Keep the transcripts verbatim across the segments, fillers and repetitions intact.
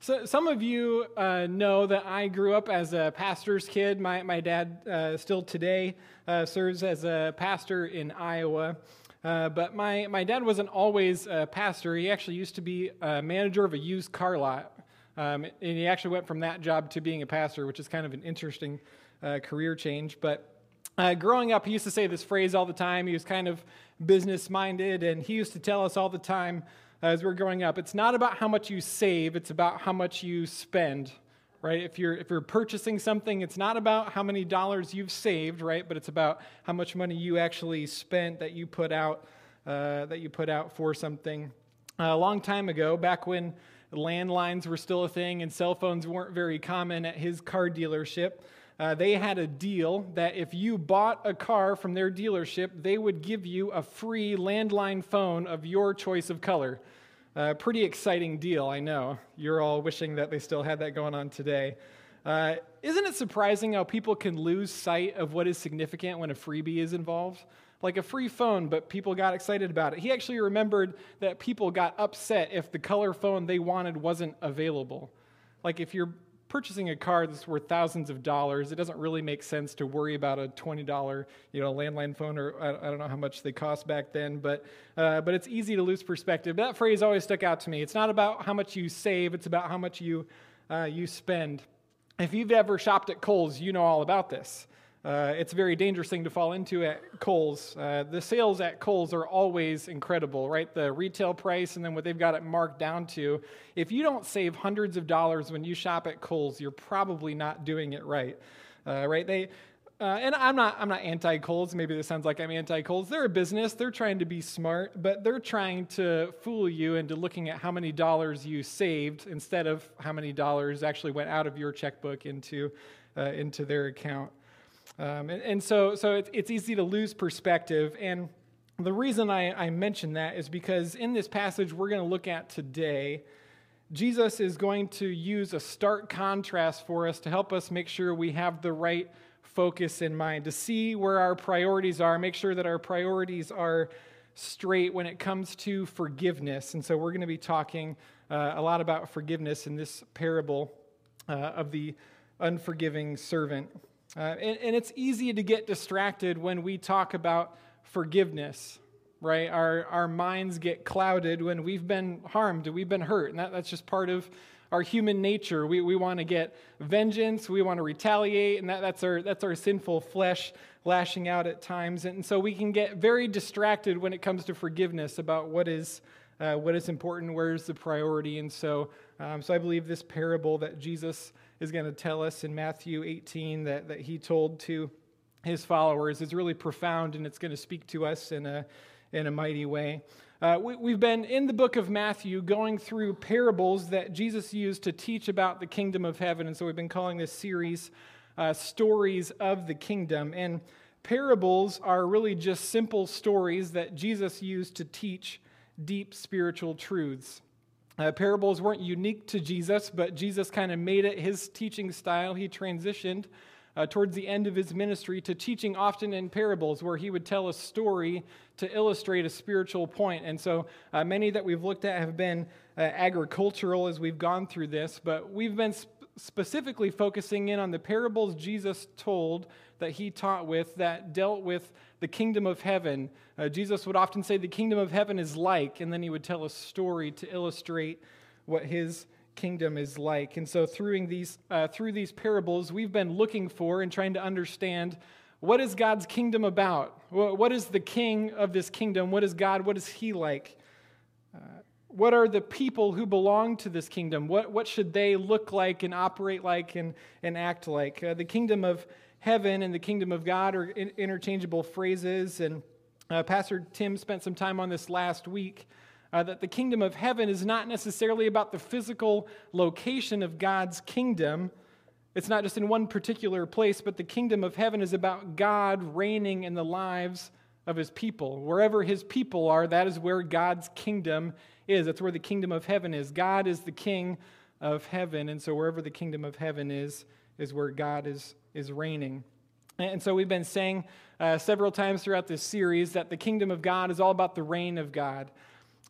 So some of you uh, know that I grew up as a pastor's kid. My my dad uh, still today uh, serves as a pastor in Iowa. Uh, but my, my dad wasn't always a pastor. He actually used to be a manager of a used car lot. Um, and he actually went from that job to being a pastor, which is kind of an interesting uh, career change. But uh, growing up, he used to say this phrase all the time. He was kind of business-minded, and he used to tell us all the time as we're growing up, it's not about how much you save, it's about how much you spend, right? If you're if you're purchasing something, it's not about how many dollars you've saved, right? But it's about how much money you actually spent that you put out uh, that you put out for something. Uh, a long time ago, back when landlines were still a thing and cell phones weren't very common at his car dealership, uh, they had a deal that if you bought a car from their dealership, they would give you a free landline phone of your choice of color. Uh, pretty exciting deal, I know. You're all wishing that they still had that going on today. Uh, isn't it surprising how people can lose sight of what is significant when a freebie is involved? Like a free phone, but people got excited about it. He actually remembered that people got upset if the color phone they wanted wasn't available. Like if you're purchasing a car that's worth thousands of dollars, it doesn't really make sense to worry about a twenty dollars, you know, landline phone, or I, I don't know how much they cost back then, but uh, but it's easy to lose perspective. That phrase always stuck out to me. It's not about how much you save, it's about how much you uh, you spend. If you've ever shopped at Kohl's, you know all about this. Uh, it's a very dangerous thing to fall into at Kohl's. Uh, the sales at Kohl's are always incredible, right? The retail price and then what they've got it marked down to. If you don't save hundreds of dollars when you shop at Kohl's, you're probably not doing it right, uh, right? They, uh, and I'm not, I'm not anti-Kohl's. Maybe this sounds like I'm anti-Kohl's. They're a business. They're trying to be smart, but they're trying to fool you into looking at how many dollars you saved instead of how many dollars actually went out of your checkbook into uh, into their account. Um, and, and so so it's, it's easy to lose perspective. And the reason I, I mention that is because in this passage we're going to look at today, Jesus is going to use a stark contrast for us to help us make sure we have the right focus in mind, to see where our priorities are, make sure that our priorities are straight when it comes to forgiveness. And so we're going to be talking uh, a lot about forgiveness in this parable uh, of the unforgiving servant. Uh, and, and it's easy to get distracted when we talk about forgiveness, right? Our our minds get clouded when we've been harmed, we've been hurt, and that, that's just part of our human nature. We we want to get vengeance, we want to retaliate, and that, that's our that's our sinful flesh lashing out at times. And so we can get very distracted when it comes to forgiveness about what is uh, what is important, where's the priority. And so, um, so I believe this parable that Jesus is going to tell us in Matthew eighteen that, that he told to his followers is really profound, and it's going to speak to us in a in a mighty way. Uh, we, we've been in the book of Matthew going through parables that Jesus used to teach about the kingdom of heaven, and so we've been calling this series uh, Stories of the Kingdom. And parables are really just simple stories that Jesus used to teach deep spiritual truths. Uh, parables weren't unique to Jesus, but Jesus kind of made it his teaching style. He transitioned uh, towards the end of his ministry to teaching often in parables, where he would tell a story to illustrate a spiritual point. And so uh, many that we've looked at have been uh, agricultural as we've gone through this, but we've been sp- specifically focusing in on the parables Jesus told that he taught with that dealt with the kingdom of heaven. Uh, Jesus would often say the kingdom of heaven is like, and then he would tell a story to illustrate what his kingdom is like. And so through these uh, through these parables, we've been looking for and trying to understand, what is God's kingdom about? What is the king of this kingdom? What is God? What is he like? Uh, what are the people who belong to this kingdom? What what should they look like and operate like and, and act like? Uh, the kingdom of heaven and the kingdom of God are in- interchangeable phrases, and uh, Pastor Tim spent some time on this last week, uh, that the kingdom of heaven is not necessarily about the physical location of God's kingdom. It's not just in one particular place, but the kingdom of heaven is about God reigning in the lives of his people. Wherever his people are, that is where God's kingdom is. That's where the kingdom of heaven is. God is the king of heaven, and so wherever the kingdom of heaven is, is where God is is reigning. And so we've been saying uh, several times throughout this series that the kingdom of God is all about the reign of God.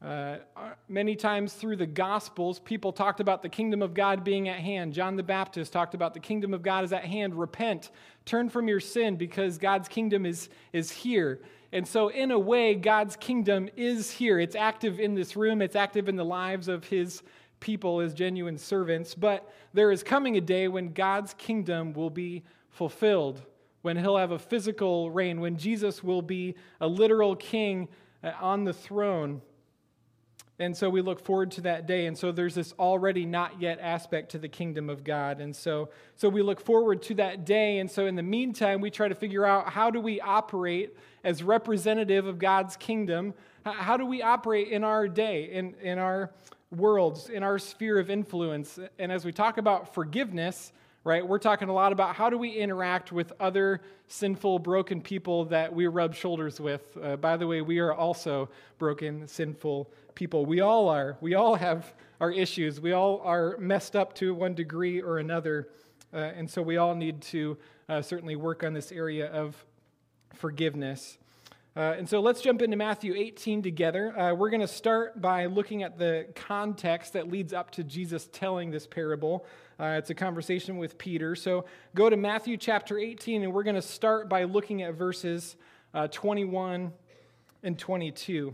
Uh, many times through the Gospels, people talked about the kingdom of God being at hand. John the Baptist talked about the kingdom of God is at hand. Repent, turn from your sin because God's kingdom is, is here. And so in a way, God's kingdom is here. It's active in this room. It's active in the lives of his people as genuine servants. But there is coming a day when God's kingdom will be fulfilled, when he'll have a physical reign, when Jesus will be a literal king on the throne. And so we look forward to that day. And so there's this already not yet aspect to the kingdom of God. And so, so we look forward to that day. And so in the meantime, we try to figure out how do we operate as representative of God's kingdom? How do we operate in our day, in, in our worlds, in our sphere of influence? And as we talk about forgiveness, right, we're talking a lot about how do we interact with other sinful, broken people that we rub shoulders with. Uh, by the way, we are also broken, sinful people. We all are. We all have our issues. We all are messed up to one degree or another. Uh, and so we all need to uh, certainly work on this area of forgiveness. Uh, and so let's jump into Matthew eighteen together. Uh, we're going to start by looking at the context that leads up to Jesus telling this parable. Uh, it's a conversation with Peter. So go to Matthew chapter eighteen, and we're going to start by looking at verses uh, twenty-one and twenty-two.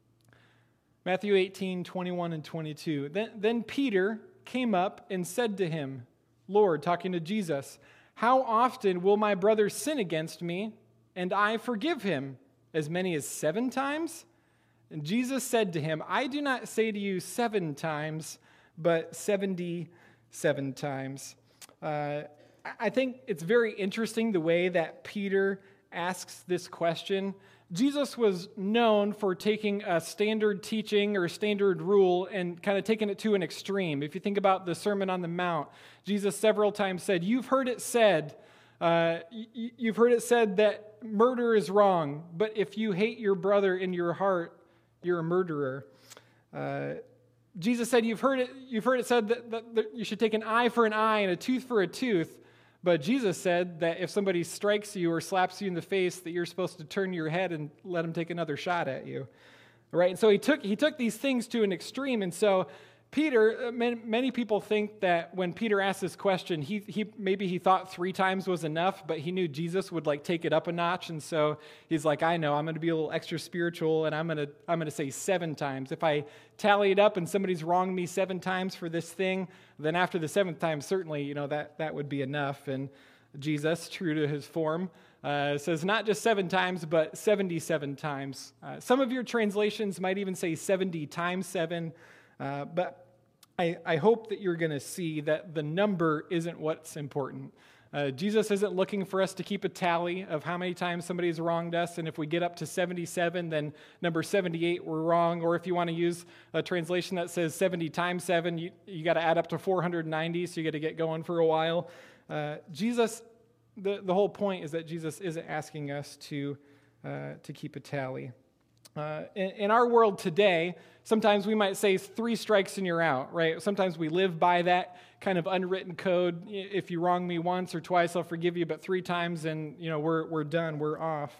Matthew eighteen, twenty-one and twenty-two. Then, then Peter came up and said to him, Lord, talking to Jesus, how often will my brother sin against me, and I forgive him? As many as seven times? And Jesus said to him, I do not say to you seven times, but seventy-seven times. Uh, I think it's very interesting the way that Peter asks this question. Jesus was known for taking a standard teaching or standard rule and kind of taking it to an extreme. If you think about the Sermon on the Mount, Jesus several times said, you've heard it said, uh, you've heard it said that murder is wrong, but if you hate your brother in your heart, you're a murderer. Uh, Jesus said, you've heard it, you've heard it said that, that, that you should take an eye for an eye and a tooth for a tooth. But Jesus said that if somebody strikes you or slaps you in the face, that you're supposed to turn your head and let them take another shot at you. Right? And so he took he took these things to an extreme. And so Peter, many, many people think that when Peter asked this question, he he maybe he thought three times was enough, but he knew Jesus would like take it up a notch, and so he's like, I know, I'm going to be a little extra spiritual, and I'm going to I'm going to say seven times. If I tally it up and somebody's wronged me seven times for this thing, then after the seventh time, certainly, you know, that that would be enough. And Jesus, true to his form, uh, says not just seven times, but seventy-seven times. Uh, some of your translations might even say seventy times seven. Uh, but I, I hope that you're going to see that the number isn't what's important. Uh, Jesus isn't looking for us to keep a tally of how many times somebody's wronged us, and if we get up to seventy-seven, then number seventy-eight, we're wrong. Or if you want to use a translation that says seventy times seven, you, you got to add up to four hundred ninety, so you got to get going for a while. Uh, Jesus, the, the whole point is that Jesus isn't asking us to, uh, to keep a tally. Uh, in, in our world today, sometimes we might say three strikes and you're out, right? Sometimes we live by that kind of unwritten code. If you wrong me once or twice, I'll forgive you, but three times and, you know, we're we're done, we're off.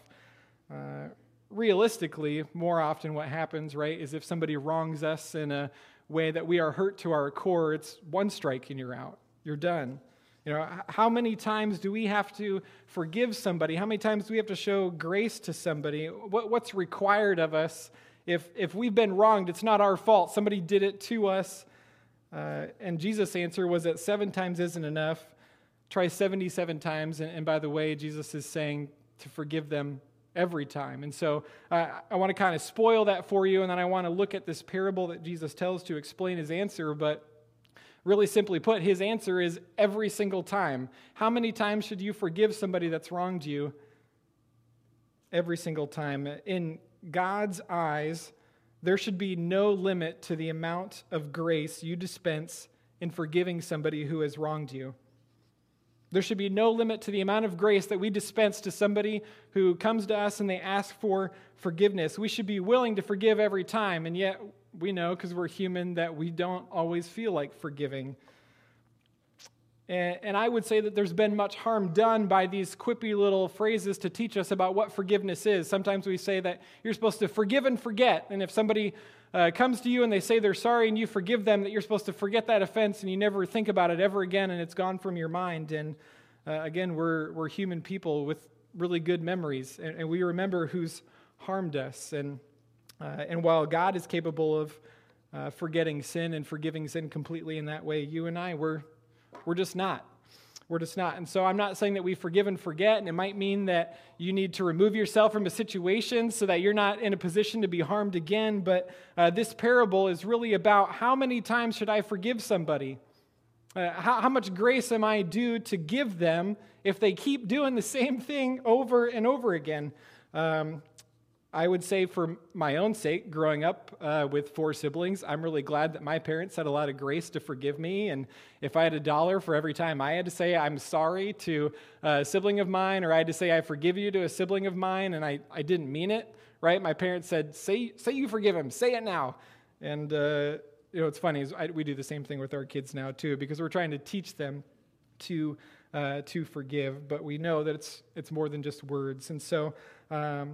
Uh, realistically, more often what happens, right, is if somebody wrongs us in a way that we are hurt to our core, it's one strike and you're out, you're done. You know, how many times do we have to forgive somebody? How many times do we have to show grace to somebody? What, what's required of us? If if we've been wronged, it's not our fault. Somebody did it to us. Uh, and Jesus' answer was that seven times isn't enough. Try seventy-seven times. And, and by the way, Jesus is saying to forgive them every time. And so uh, I want to kind of spoil that for you, and then I want to look at this parable that Jesus tells to explain his answer. But really simply put, his answer is every single time. How many times should you forgive somebody that's wronged you? Every single time. In God's eyes, there should be no limit to the amount of grace you dispense in forgiving somebody who has wronged you. There should be no limit to the amount of grace that we dispense to somebody who comes to us and they ask for forgiveness. We should be willing to forgive every time, and yet we know, because we're human, that we don't always feel like forgiving. And, and I would say that there's been much harm done by these quippy little phrases to teach us about what forgiveness is. Sometimes we say that you're supposed to forgive and forget. And if somebody uh, comes to you and they say they're sorry and you forgive them, that you're supposed to forget that offense and you never think about it ever again and it's gone from your mind. And uh, again, we're we're human people with really good memories. And, and we remember who's harmed us. And, uh, and while God is capable of uh, forgetting sin and forgiving sin completely in that way, you and I, we're We're just not. We're just not. And so I'm not saying that we forgive and forget, and it might mean that you need to remove yourself from a situation so that you're not in a position to be harmed again, but uh, this parable is really about how many times should I forgive somebody? Uh, how, how much grace am I due to give them if they keep doing the same thing over and over again? Um, I would say for my own sake, growing up uh, with four siblings, I'm really glad that my parents had a lot of grace to forgive me. And if I had a dollar for every time I had to say I'm sorry to a sibling of mine, or I had to say I forgive you to a sibling of mine, and I, I didn't mean it, right? My parents said, say say you forgive him, say it now. And uh, you know, it's funny, is I, we do the same thing with our kids now too, because we're trying to teach them to uh, to forgive, but we know that it's it's more than just words. And so um,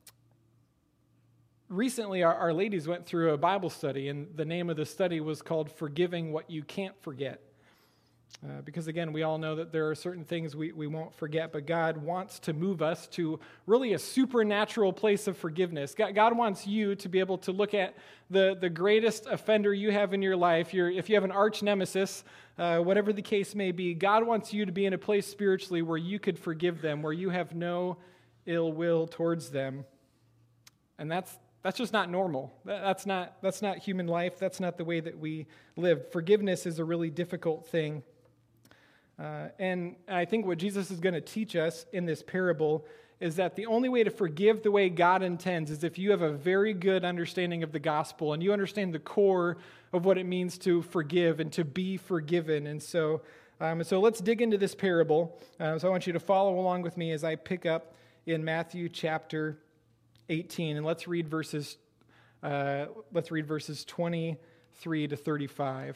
recently, our, our ladies went through a Bible study, and the name of the study was called Forgiving What You Can't Forget. Uh, because, again, we all know that there are certain things we, we won't forget, but God wants to move us to really a supernatural place of forgiveness. God, God wants you to be able to look at the, the greatest offender you have in your life. Your, if you have an arch nemesis, uh, whatever the case may be, God wants you to be in a place spiritually where you could forgive them, where you have no ill will towards them. And that's That's just not normal. That's not, that's not human life. That's not the way that we live. Forgiveness is a really difficult thing. Uh, and I think what Jesus is going to teach us in this parable is that the only way to forgive the way God intends is if you have a very good understanding of the gospel and you understand the core of what it means to forgive and to be forgiven. And so, um, so let's dig into this parable. Uh, so I want you to follow along with me as I pick up in Matthew chapter eighteen, and let's read verses. Uh, let's read verses twenty-three to thirty-five.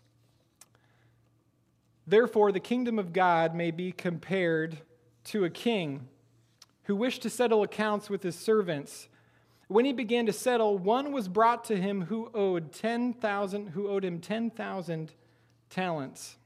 Therefore, the kingdom of God may be compared to a king who wished to settle accounts with his servants. When he began to settle, one was brought to him who owed ten thousand, who owed him ten thousand talents.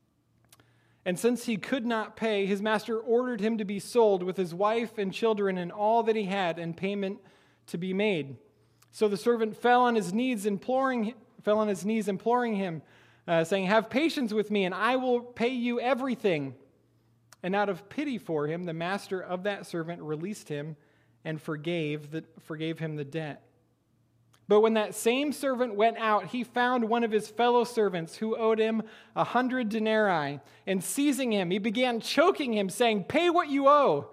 And since he could not pay, his master ordered him to be sold with his wife and children and all that he had, and payment to be made. So the servant fell on his knees, imploring, fell on his knees, imploring him, uh, saying, "Have patience with me, and I will pay you everything." And out of pity for him, the master of that servant released him and forgave the, forgave him the debt. But when that same servant went out, he found one of his fellow servants who owed him a hundred denarii. And seizing him, he began choking him, saying, "Pay what you owe."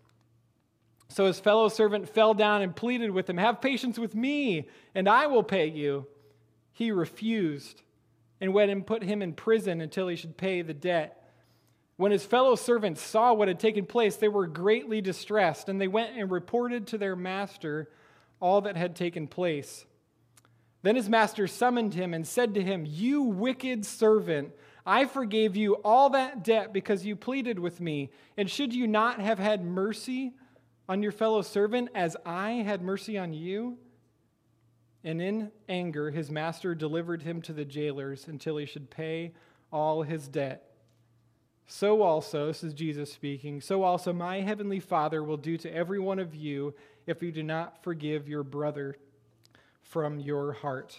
So his fellow servant fell down and pleaded with him, "Have patience with me, and I will pay you." He refused and went and put him in prison until he should pay the debt. When his fellow servants saw what had taken place, they were greatly distressed, and they went and reported to their master all that had taken place. Then his master summoned him and said to him, "You wicked servant, I forgave you all that debt because you pleaded with me. And should you not have had mercy on your fellow servant as I had mercy on you?" And in anger, his master delivered him to the jailers until he should pay all his debt. So also, this is Jesus speaking, so also my heavenly Father will do to every one of you if you do not forgive your brother from your heart.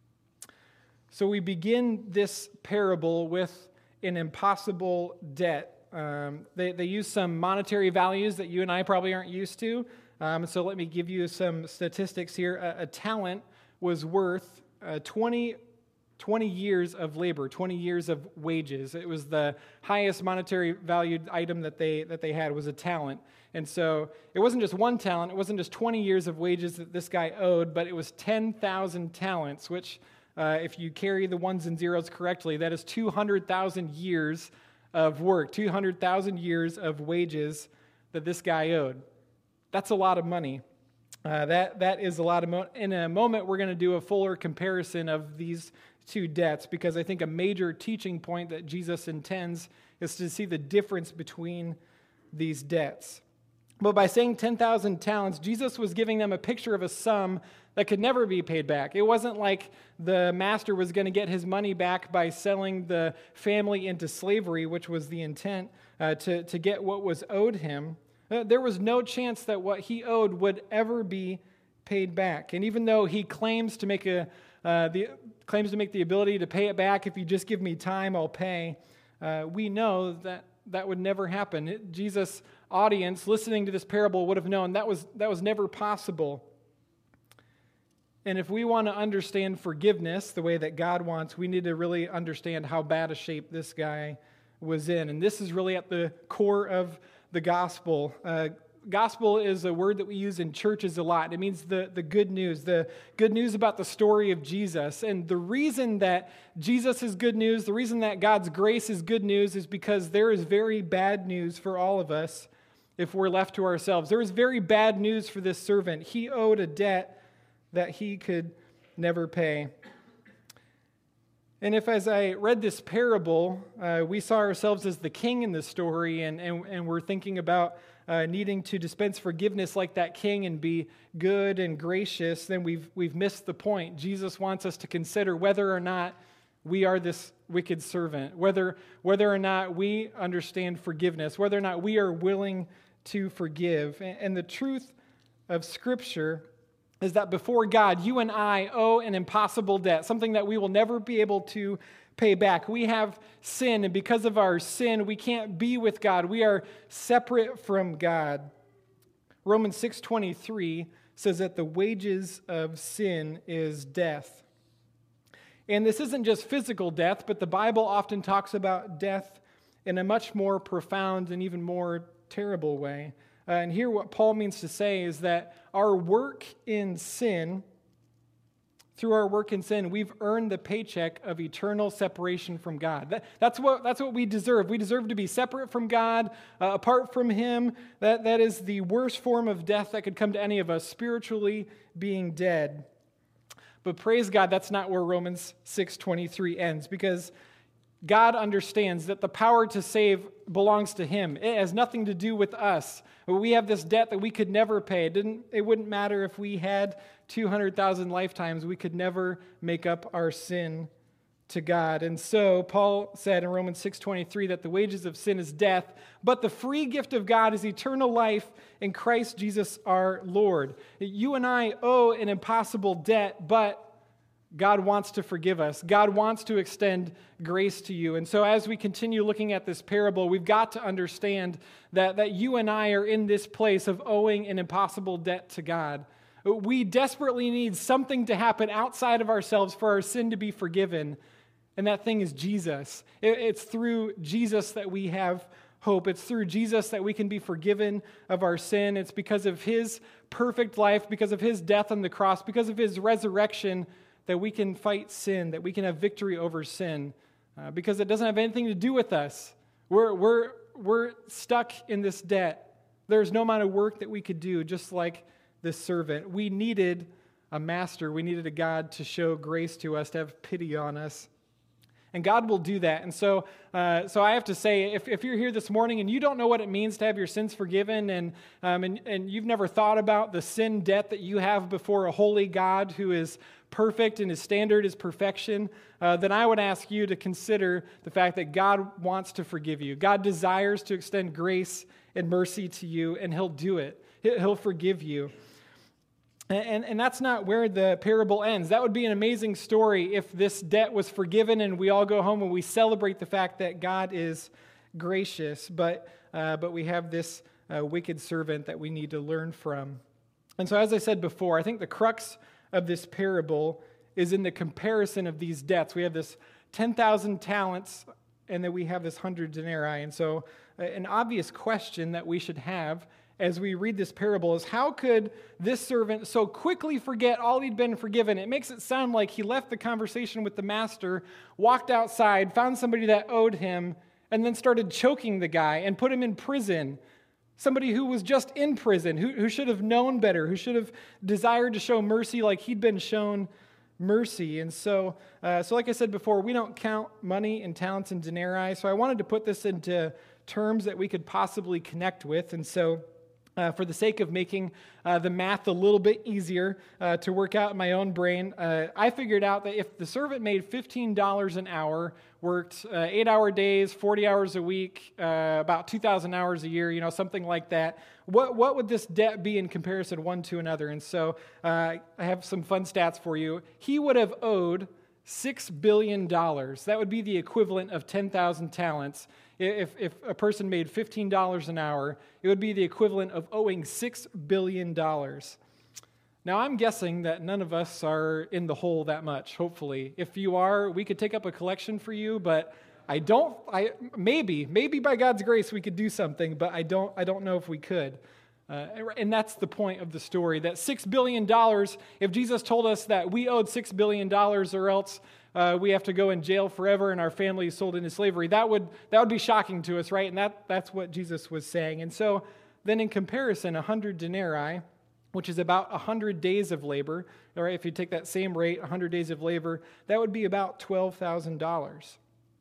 So we begin this parable with an impossible debt. Um, they, they use some monetary values that you and I probably aren't used to. Um, so let me give you some statistics here. A, a talent was worth uh, twenty, twenty years of labor, twenty years of wages. It was the highest monetary valued item that they that they had was a talent. And so it wasn't just one talent, it wasn't just twenty years of wages that this guy owed, but it was ten thousand talents, which uh, if you carry the ones and zeros correctly, that is two hundred thousand years of work, two hundred thousand years of wages that this guy owed. That's a lot of money. Uh, that that is a lot of money. In a moment, we're going to do a fuller comparison of these two debts, because I think a major teaching point that Jesus intends is to see the difference between these debts. But by saying ten thousand talents, Jesus was giving them a picture of a sum that could never be paid back. It wasn't like the master was going to get his money back by selling the family into slavery, which was the intent, uh, to, to get what was owed him. Uh, there was no chance that what he owed would ever be paid back. And even though he claims to make a uh, the claims to make the ability to pay it back, if you just give me time, I'll pay, uh, we know that that would never happen. It, Jesus' audience listening to this parable would have known that was that was never possible. And if we want to understand forgiveness the way that God wants, we need to really understand how bad a shape this guy was in. And this is really at the core of the gospel. Uh, gospel is a word that we use in churches a lot. It means the, the good news, the good news about the story of Jesus. And the reason that Jesus is good news, the reason that God's grace is good news is because there is very bad news for all of us if we're left to ourselves. There is very bad news for this servant. He owed a debt that he could never pay. And if, as I read this parable, uh, we saw ourselves as the king in this story, and, and, and we're thinking about uh, needing to dispense forgiveness like that king and be good and gracious, then we've, we've missed the point. Jesus wants us to consider whether or not we are this wicked servant, whether, whether or not we understand forgiveness, whether or not we are willing to forgive. And, and the truth of Scripture is that before God, you and I owe an impossible debt, something that we will never be able to pay back. We have sin, and because of our sin, we can't be with God. We are separate from God. Romans six twenty-three says that the wages of sin is death. And this isn't just physical death, but the Bible often talks about death in a much more profound and even more terrible way. Uh, and here what Paul means to say is that our work in sin, through our work in sin, we've earned the paycheck of eternal separation from God. That, that's what that's what we deserve. We deserve to be separate from God, uh, apart from Him. That, that is the worst form of death that could come to any of us, spiritually being dead. But praise God, that's not where Romans six twenty-three ends, because God understands that the power to save belongs to Him. It has nothing to do with us. We have this debt that we could never pay. It didn't. It wouldn't matter if we had two hundred thousand lifetimes. We could never make up our sin to God. And so Paul said in Romans six twenty-three that the wages of sin is death, but the free gift of God is eternal life in Christ Jesus our Lord. You and I owe an impossible debt, but God wants to forgive us. God wants to extend grace to you. And so as we continue looking at this parable, we've got to understand that, that you and I are in this place of owing an impossible debt to God. We desperately need something to happen outside of ourselves for our sin to be forgiven, and that thing is Jesus. It, it's through Jesus that we have hope. It's through Jesus that we can be forgiven of our sin. It's because of His perfect life, because of His death on the cross, because of His resurrection, that we can fight sin, that we can have victory over sin, uh, because it doesn't have anything to do with us. We're, we're, we're stuck in this debt. There's no amount of work that we could do, just like this servant. We needed a master. We needed a God to show grace to us, to have pity on us. And God will do that. And so uh, so I have to say, if, if you're here this morning and you don't know what it means to have your sins forgiven, and, um, and, and you've never thought about the sin debt that you have before a holy God who is perfect and His standard is perfection, uh, then I would ask you to consider the fact that God wants to forgive you. God desires to extend grace and mercy to you, and He'll do it. He'll forgive you. And, and that's not where the parable ends. That would be an amazing story if this debt was forgiven and we all go home and we celebrate the fact that God is gracious. But, uh, but we have this uh, wicked servant that we need to learn from. And so as I said before, I think the crux of this parable is in the comparison of these debts. We have this ten thousand talents, and then we have this one hundred denarii. And so uh, an obvious question that we should have as we read this parable is, how could this servant so quickly forget all he'd been forgiven? It makes it sound like he left the conversation with the master, walked outside, found somebody that owed him, and then started choking the guy and put him in prison. Somebody who was just in prison, who, who should have known better, who should have desired to show mercy like he'd been shown mercy. And so, uh, so like I said before, we don't count money and talents and denarii. So I wanted to put this into terms that we could possibly connect with. And so Uh, for the sake of making uh, the math a little bit easier uh, to work out in my own brain, uh, I figured out that if the servant made fifteen dollars an hour, worked uh, eight-hour days, forty hours a week, uh, about two thousand hours a year, you know, something like that, what what would this debt be in comparison one to another? And so uh, I have some fun stats for you. He would have owed six billion dollars. That would be the equivalent of ten thousand talents. If, if a person made fifteen dollars an hour, it would be the equivalent of owing six billion dollars. Now, I'm guessing that none of us are in the hole that much, hopefully. If you are, we could take up a collection for you, but I don't, I maybe, maybe by God's grace we could do something, but I don't, I don't know if we could. Uh, and that's the point of the story, that six billion dollars, if Jesus told us that we owed six billion dollars or else uh, we have to go in jail forever and our family is sold into slavery, that would that would be shocking to us, right? And that that's what Jesus was saying. And so then in comparison, one hundred denarii, which is about one hundred days of labor, all right, if you take that same rate, one hundred days of labor, that would be about twelve thousand dollars.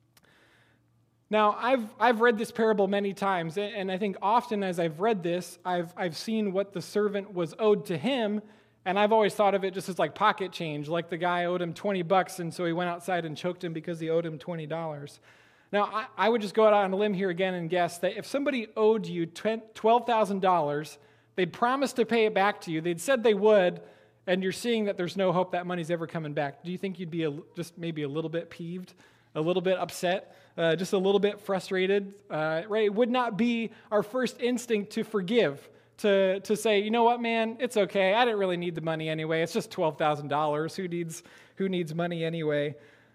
Now, I've I've read this parable many times, and I think often as I've read this, I've I've seen what the servant was owed to him, and I've always thought of it just as like pocket change, like the guy owed him twenty bucks, and so he went outside and choked him because he owed him twenty dollars. Now, I, I would just go out on a limb here again and guess that if somebody owed you twelve thousand dollars, they'd promised to pay it back to you, they'd said they would, and you're seeing that there's no hope that money's ever coming back. Do you think you'd be a, just maybe a little bit peeved? A little bit upset, uh, just a little bit frustrated, uh, right? It would not be our first instinct to forgive, to to say, you know what, man, it's okay. I didn't really need the money anyway. It's just twelve thousand dollars. Who needs who needs money anyway?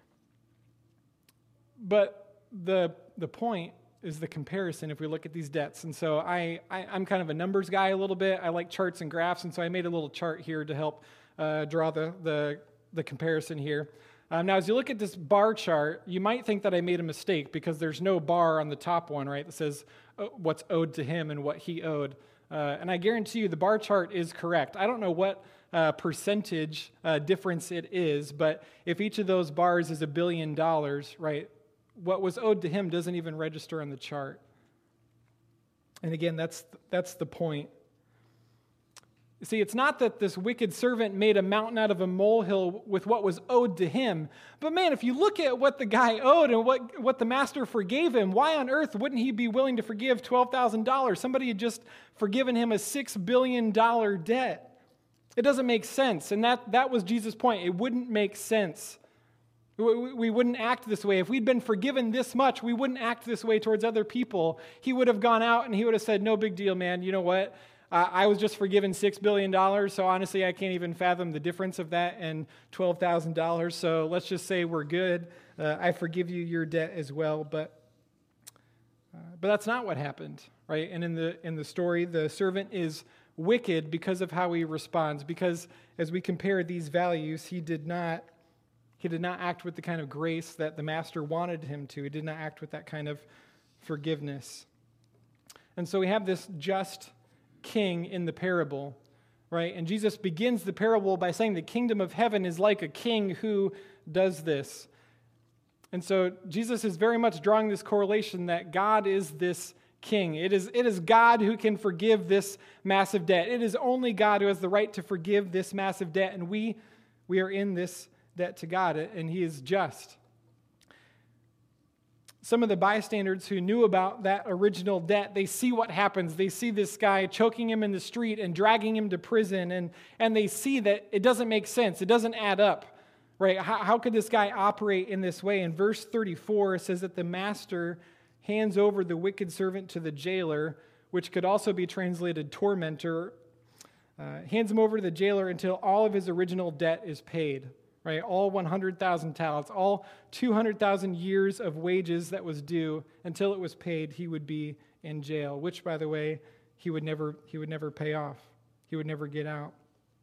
But the the point is the comparison if we look at these debts. And so I, I I'm kind of a numbers guy a little bit. I like charts and graphs, and so I made a little chart here to help uh, draw the the the comparison here. Um, now, as you look at this bar chart, you might think that I made a mistake because there's no bar on the top one, right, that says uh, what's owed to him and what he owed. Uh, and I guarantee you the bar chart is correct. I don't know what uh, percentage uh, difference it is, but if each of those bars is a billion dollars, right, what was owed to him doesn't even register on the chart. And again, that's that's the point. See, it's not that this wicked servant made a mountain out of a molehill with what was owed to him. But man, if you look at what the guy owed and what, what the master forgave him, why on earth wouldn't he be willing to forgive twelve thousand dollars? Somebody had just forgiven him a six billion dollars debt. It doesn't make sense. And that, that was Jesus' point. It wouldn't make sense. We, we wouldn't act this way. If we'd been forgiven this much, we wouldn't act this way towards other people. He would have gone out and he would have said, no big deal, man. You know what? Uh, I was just forgiven six billion dollars, so honestly, I can't even fathom the difference of that and twelve thousand dollars, so let's just say we're good. Uh, I forgive you your debt as well, but uh, but that's not what happened, right? And in the in the story, the servant is wicked because of how he responds, because as we compare these values, he did not he did not act with the kind of grace that the master wanted him to. He did not act with that kind of forgiveness. And so we have this just king in the parable, right? And Jesus begins the parable by saying the kingdom of heaven is like a king who does this. And so Jesus is very much drawing this correlation that God is this king. It is, it is God who can forgive this massive debt. It is only God who has the right to forgive this massive debt, and we, we are in this debt to God, and he is just. Some of the bystanders who knew about that original debt, they see what happens. They see this guy choking him in the street and dragging him to prison, and, and they see that it doesn't make sense. It doesn't add up, right? How, how could this guy operate in this way? In verse thirty-four, it says that the master hands over the wicked servant to the jailer, which could also be translated tormentor, uh, hands him over to the jailer until all of his original debt is paid. Right, all one hundred thousand talents, all two hundred thousand years of wages that was due, until it was paid, he would be in jail, which, by the way, he would never he would never pay off. He would never get out.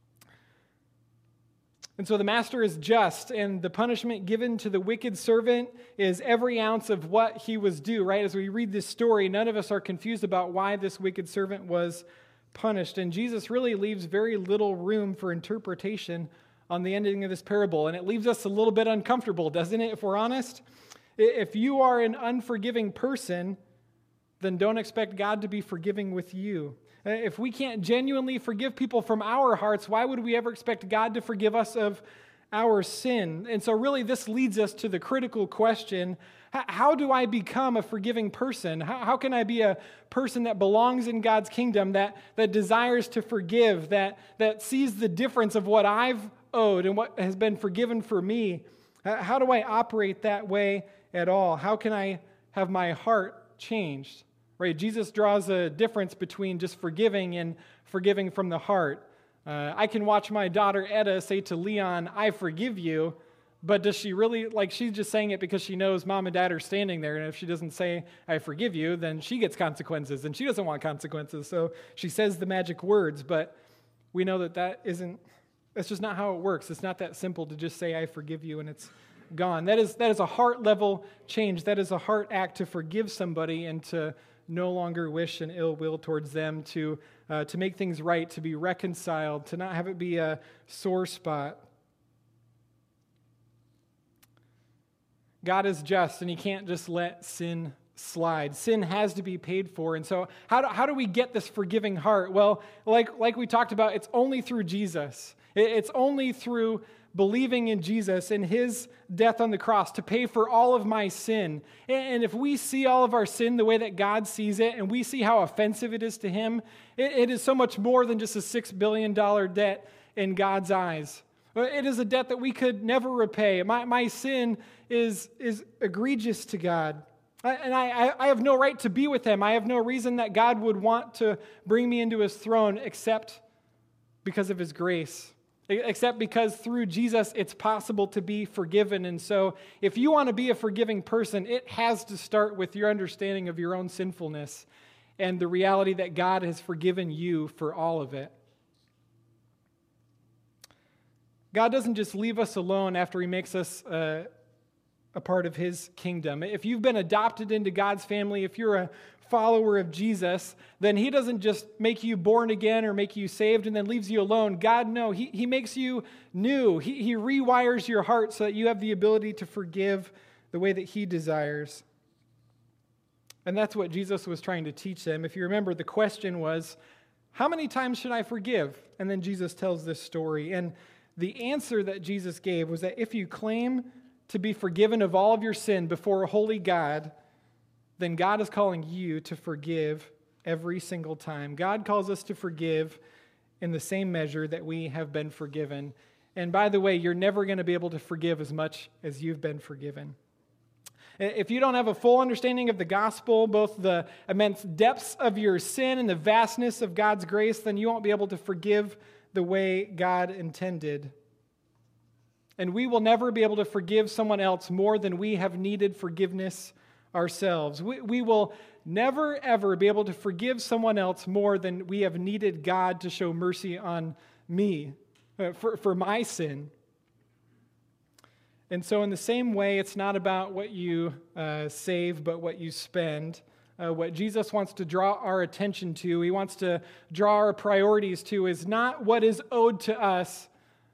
And so the master is just, and the punishment given to the wicked servant is every ounce of what he was due, right? As we read this story, none of us are confused about why this wicked servant was punished. And Jesus really leaves very little room for interpretation on the ending of this parable, and it leaves us a little bit uncomfortable, doesn't it, if we're honest? If you are an unforgiving person, then don't expect God to be forgiving with you. If we can't genuinely forgive people from our hearts, why would we ever expect God to forgive us of our sin? And so really this leads us to the critical question, how do I become a forgiving person? How, how can I be a person that belongs in God's kingdom, that, that desires to forgive, that, that sees the difference of what I've owed and what has been forgiven for me? How do I operate that way at all? How can I have my heart changed? Right? Jesus draws a difference between just forgiving and forgiving from the heart. Uh, I can watch my daughter Etta say to Leon, "I forgive you," but does she really, like she's just saying it because she knows mom and dad are standing there, and if she doesn't say, "I forgive you," then she gets consequences, and she doesn't want consequences, so she says the magic words, but we know that that isn't, that's just not how it works. It's not that simple to just say, "I forgive you," and it's gone. That is, that is a heart level change. That is a heart act to forgive somebody and to no longer wish an ill will towards them, to uh, to make things right, to be reconciled, to not have it be a sore spot. God is just, and he can't just let sin slide. Sin has to be paid for. And so how do, how do we get this forgiving heart? Well, like, like we talked about, it's only through Jesus. It, it's only through believing in Jesus and his death on the cross to pay for all of my sin. And if we see all of our sin the way that God sees it, and we see how offensive it is to him, it, it is so much more than just a six billion dollars debt in God's eyes. It is a debt that we could never repay. My, my sin is, is egregious to God. And I, I have no right to be with him. I have no reason that God would want to bring me into his throne except because of his grace. Except because through Jesus, it's possible to be forgiven. And so if you want to be a forgiving person, it has to start with your understanding of your own sinfulness and the reality that God has forgiven you for all of it. God doesn't just leave us alone after he makes us uh, a part of his kingdom. If you've been adopted into God's family, if you're a follower of Jesus, then he doesn't just make you born again or make you saved and then leaves you alone. God, no, he, he makes you new. He, he rewires your heart so that you have the ability to forgive the way that he desires. And that's what Jesus was trying to teach them. If you remember, the question was, how many times should I forgive? And then Jesus tells this story. And the answer that Jesus gave was that if you claim to be forgiven of all of your sin before a holy God, then God is calling you to forgive every single time. God calls us to forgive in the same measure that we have been forgiven. And by the way, you're never going to be able to forgive as much as you've been forgiven. If you don't have a full understanding of the gospel, both the immense depths of your sin and the vastness of God's grace, then you won't be able to forgive the way God intended. And we will never be able to forgive someone else more than we have needed forgiveness ourselves. We, we will never, ever be able to forgive someone else more than we have needed God to show mercy on me uh, for, for my sin. And so in the same way, it's not about what you uh, save, but what you spend. Uh, what Jesus wants to draw our attention to, he wants to draw our priorities to, is not what is owed to us,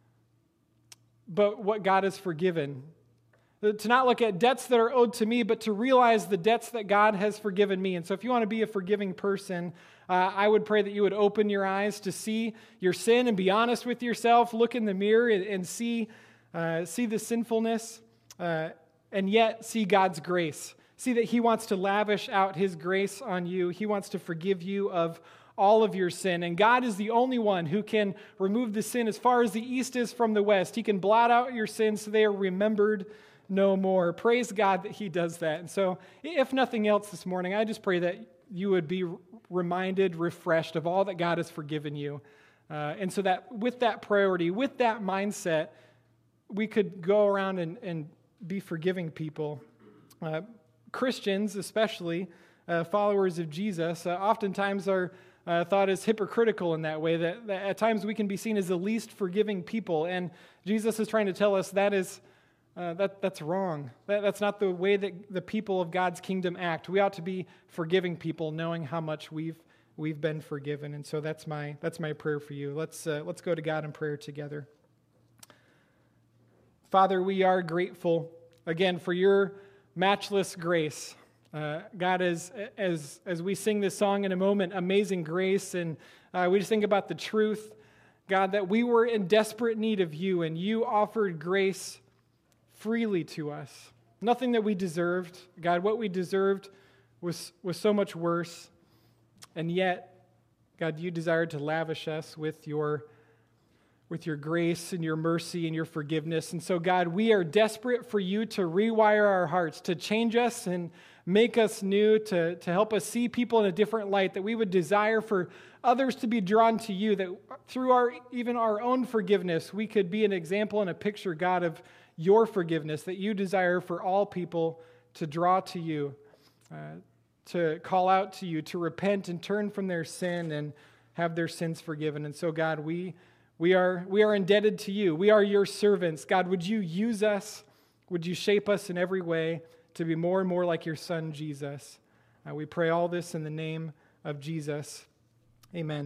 but what God has forgiven. To not look at debts that are owed to me, but to realize the debts that God has forgiven me. And so if you want to be a forgiving person, uh, I would pray that you would open your eyes to see your sin and be honest with yourself, look in the mirror and, and see, uh, see the sinfulness, uh, and yet see God's grace. See that he wants to lavish out his grace on you. He wants to forgive you of all of your sin. And God is the only one who can remove the sin as far as the east is from the west. He can blot out your sins so they are remembered no more. Praise God that he does that. And so, if nothing else this morning, I just pray that you would be reminded, refreshed of all that God has forgiven you. Uh, and so that with that priority, with that mindset, we could go around and, and be forgiving people. Uh, Christians, especially, uh, followers of Jesus, uh, oftentimes are uh, thought as hypocritical in that way, that, that at times we can be seen as the least forgiving people. And Jesus is trying to tell us that is Uh, that, that's wrong. That, that's not the way that the people of God's kingdom act. We ought to be forgiving people, knowing how much we've we've been forgiven. And so that's my that's my prayer for you. Let's uh, let's go to God in prayer together. Father, we are grateful, again, for your matchless grace. Uh, God, as, as, as we sing this song in a moment, Amazing Grace, and uh, we just think about the truth, God, that we were in desperate need of you, and you offered grace freely to us. Nothing that we deserved. God, what we deserved was, was so much worse. And yet, God, you desired to lavish us with your, with your grace and your mercy and your forgiveness. And so, God, we are desperate for you to rewire our hearts, to change us and make us new, to, to help us see people in a different light, that we would desire for others to be drawn to you, that through our even our own forgiveness, we could be an example and a picture, God, of your forgiveness, that you desire for all people to draw to you, uh, to call out to you, to repent and turn from their sin and have their sins forgiven. And so, God, we we are we are indebted to you. We are your servants. God, would you use us? Would you shape us in every way to be more and more like your Son, Jesus? Uh, we pray all this in the name of Jesus. Amen.